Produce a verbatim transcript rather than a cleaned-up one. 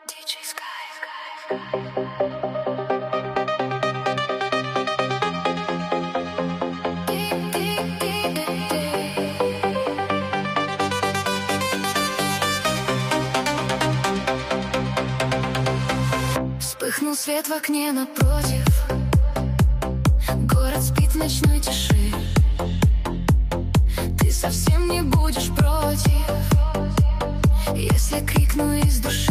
диджей Sky. Вспыхнул свет в окне напротив. Город спит в ночной тиши. Ты совсем не будешь против, если крикну из души.